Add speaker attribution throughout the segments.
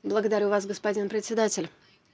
Speaker 1: Благодарю вас, господин председатель.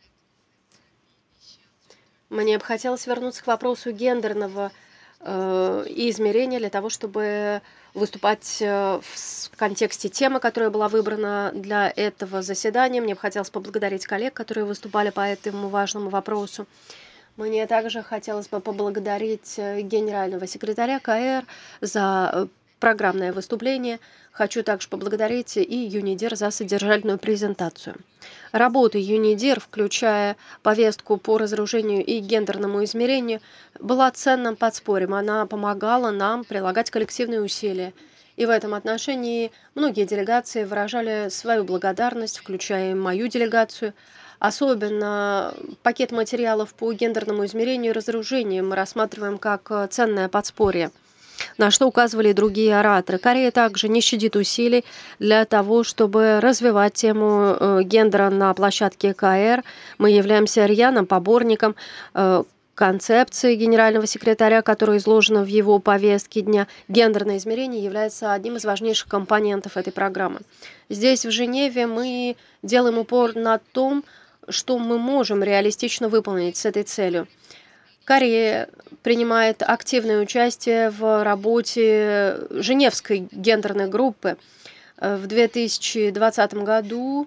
Speaker 1: Мне бы хотелось вернуться к вопросу гендерного измерения для того, чтобы выступать в контексте темы, которая была выбрана для этого заседания. Мне бы хотелось поблагодарить коллег, которые выступали по этому важному вопросу. Мне также хотелось бы поблагодарить генерального секретаря КР за программное выступление. Хочу также поблагодарить и ЮНИДИР за содержательную презентацию. Работа ЮНИДИР, включая повестку по разоружению и гендерному измерению, была ценным подспорьем. Она помогала нам прилагать коллективные усилия. И в этом отношении многие делегации выражали свою благодарность, включая и мою делегацию. Особенно пакет материалов по гендерному измерению и разоружению мы рассматриваем как ценное подспорье, на что указывали и другие ораторы. Корея также не щадит усилий для того, чтобы развивать тему гендера на площадке КР. Мы являемся рьяным поборником концепции генерального секретаря, которая изложена в его повестке дня. Гендерное измерение является одним из важнейших компонентов этой программы. Здесь, в Женеве, мы делаем упор на том, что мы можем реалистично выполнить с этой целью. Корея принимает активное участие в работе Женевской гендерной группы. В 2020 году,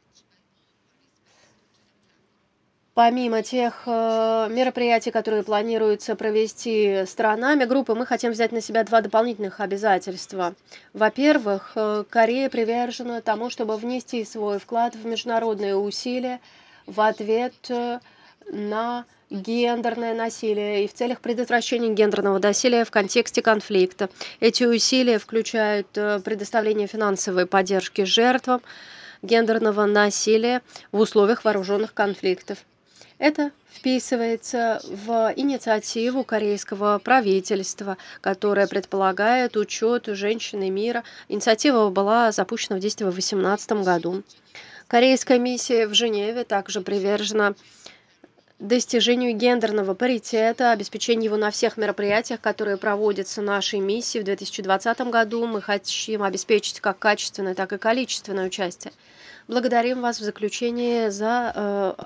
Speaker 1: помимо тех мероприятий, которые планируется провести сторонами группы, мы хотим взять на себя два дополнительных обязательства. Во-первых, Корея привержена тому, чтобы внести свой вклад в международные усилия в ответ на гендерное насилие и в целях предотвращения гендерного насилия в контексте конфликта. Эти усилия включают предоставление финансовой поддержки жертвам гендерного насилия в условиях вооруженных конфликтов. Это вписывается в инициативу корейского правительства, которая предполагает учет женщин и мира. Инициатива была запущена в действие в 2018 году. Корейская миссия в Женеве также привержена достижению гендерного паритета, обеспечению его на всех мероприятиях, которые проводятся нашей миссией в 2020 году. Мы хотим обеспечить как качественное, так и количественное участие. Благодарим вас в заключение за